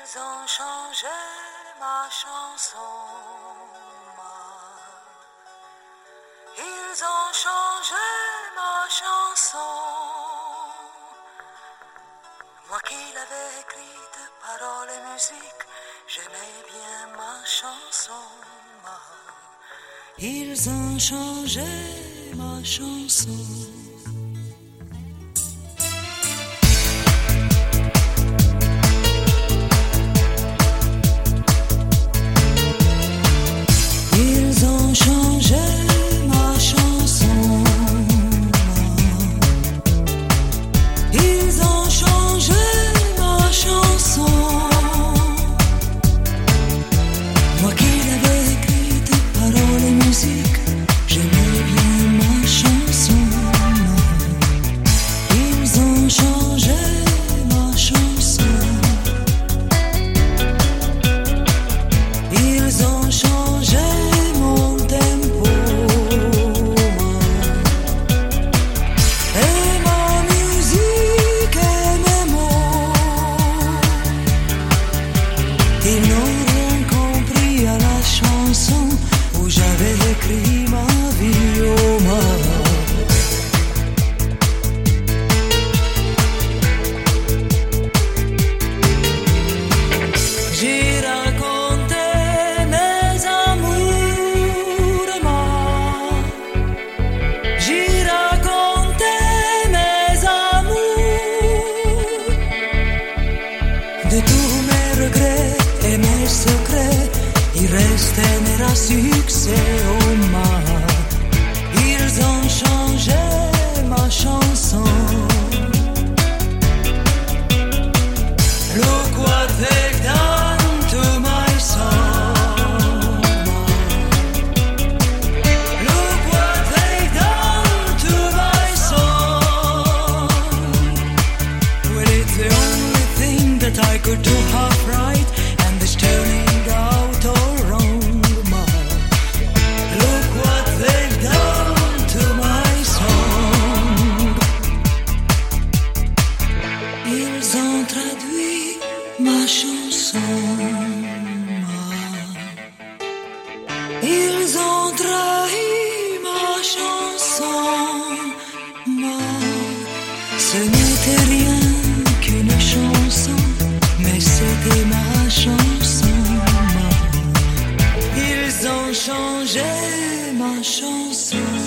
Ils ont changé ma chanson. Ils ont changé ma chanson. Moi qui l'avais écrite, paroles et musique, j'aimais bien ma chanson. Ils ont changé ma chanson. Ils ont changé ma chanson. Ils ont changé ma chanson. Moi qui l'avais écrite, paroles et musique, j'aimais bien ma chanson. Ils ont changé ma chanson. Ils ont changé mon tempo et ma musique et mes mots. Ils n'ont rien compris à la chanson où j'avais écrit ma vie au mort. J'ai raconté mes amours, moi. J'ai raconté mes amours, de tous mes regrets et mes secrets. Il restait mes succès au mar. Ils ont changé ma chanson. Look what they've done to my song. Look what they've done to my song. Well, it's the only thing that I could do half right, and it's turning out all wrong. Look what they've done to my song. Ils ont traduit ma chanson. Ils ont trahi ma chanson. Ce n'était rien qu'une chanson, mais c'était ma chanson. Ils ont changé ma chanson.